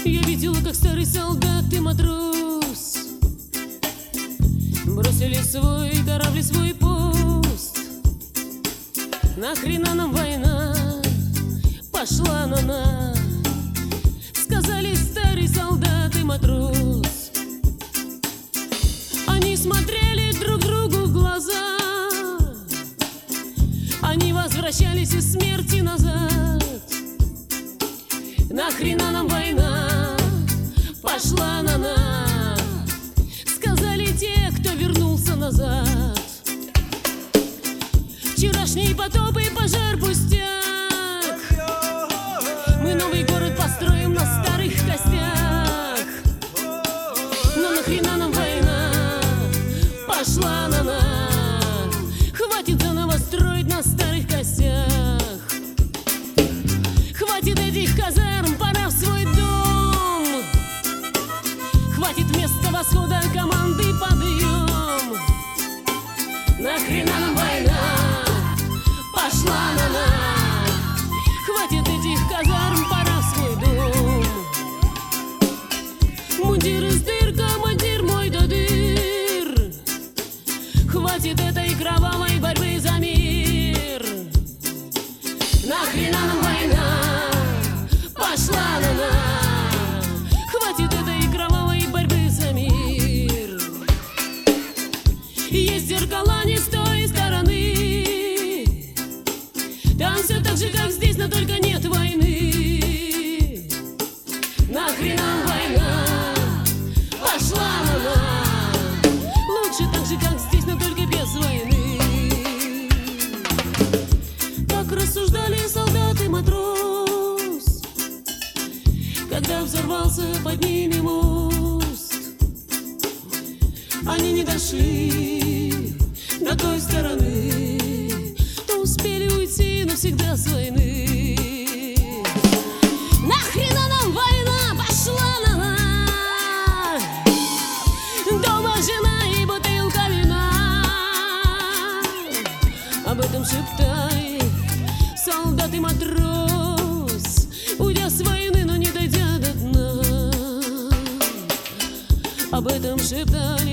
Я видела, как старый солдат и матрос бросили свой корабль, свой пост. Нахрена нам война пошла на нас, сказали старый солдат и матрос. Они смотрели друг другу в глаза, они возвращались из смерти назад. Нахрена нам война пошла на нас, сказали те, кто вернулся назад. Вчерашний потоп и пожар пустяк, мы новый город построим на старых костях. Но нахрена нам война пошла на нас, хватит заново строить на старых костях. Хватит этих казарм, пора в свой дом. Хватит вместо восхода команды подъем. Нахрена нам война пошла на нас, хватит этих казарм, пора в свой дом. Мундир из дыр, командир мой до дыр, хватит этой кровавой борьбы за мир. Нахрена нам война пошла на нас, хватит этой кровавой борьбы за мир. Есть зеркала не с той стороны, там все так же, как здесь, но только нет войны. Нахрена нам война пошла на нас, лучше так же, как здесь, но только без войны. Так рассуждали солдат и матрос, когда взорвался под ними мост. Они не дошли до той стороны, то успели уйти навсегда с войны. Нахрена нам война пошла на нас, дома жена и бутылка вина. Об этом шептай солдат и матрос, уйдя с войны, но не дойдя до дна. Об этом шептали